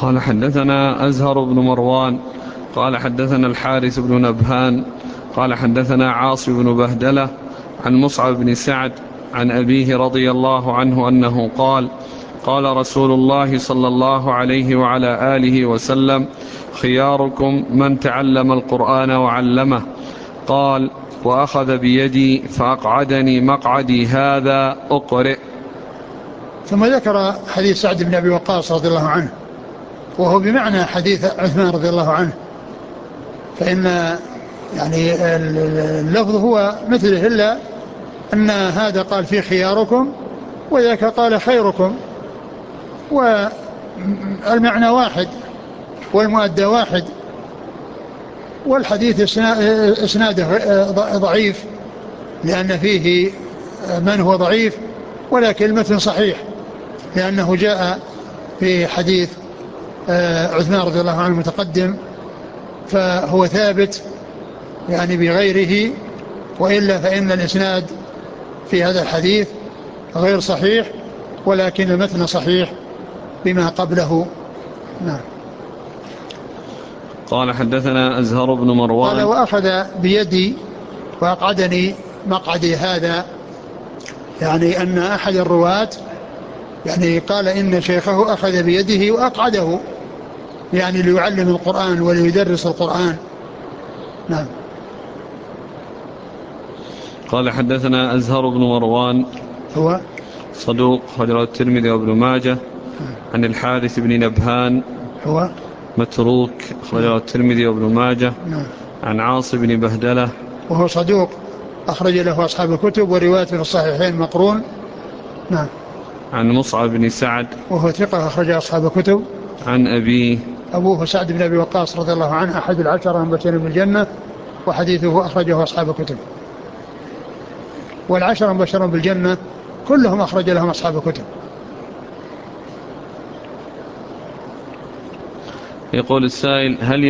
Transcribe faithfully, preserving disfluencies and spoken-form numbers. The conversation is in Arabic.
قال حدثنا أزهر بن مروان قال حدثنا الحارث بن نبهان قال حدثنا عاصم بن بهدلة عن مصعب بن سعد عن أبيه رضي الله عنه أنه قال قال رسول الله صلى الله عليه وعلى آله وسلم خياركم من تعلم القرآن وعلمه. قال وأخذ بيدي فأقعدني مقعدي هذا أقرئ. ثم ذكر حديث سعد بن أبي وقاص رضي الله عنه وهو بمعنى حديث عثمان رضي الله عنه، فإن يعني اللفظ هو مثله إلا أن هذا قال فيه خياركم وذاك قال خيركم، والمعنى واحد والمؤدى واحد، والحديث إسناده ضعيف لأن فيه من هو ضعيف، ولكن المتن صحيح لأنه جاء في حديث عثمان رضي الله عنه المتقدم فهو ثابت يعني بغيره، وإلا فإن الإسناد في هذا الحديث غير صحيح، ولكن المتن صحيح بما قبله. نعم. قال حدثنا أزهر بن مروان قال وأخذ بيدي وأقعدني مقعدي هذا، يعني أن أحد الرواة يعني قال إن شيخه أخذ بيده وأقعده يعني ليعلم القرآن وليدرس القرآن. نعم. قال حدثنا أزهر بن مروان هو صدوق خرجه الترمذي وابن ماجه عن الحارث بن نبهان هو متروك خرجه الترمذي وابن ماجه نعم. عن عاصم بن بهدلة وهو صدوق أخرج له أصحاب الكتب وروايته في الصحيحين مقرون. نعم. عن مصعب بن سعد وهو ثقة أخرج أصحاب الكتب. عن أبيه أبوه سعد بن أبي وقاص رضي الله عنه أحد العشرة المبشرين بالجنة، وحديثه أخرجه أصحاب الكتب، والعشرة المبشرون بالجنة كلهم أخرج لهم أصحاب الكتب. يقول السائل هل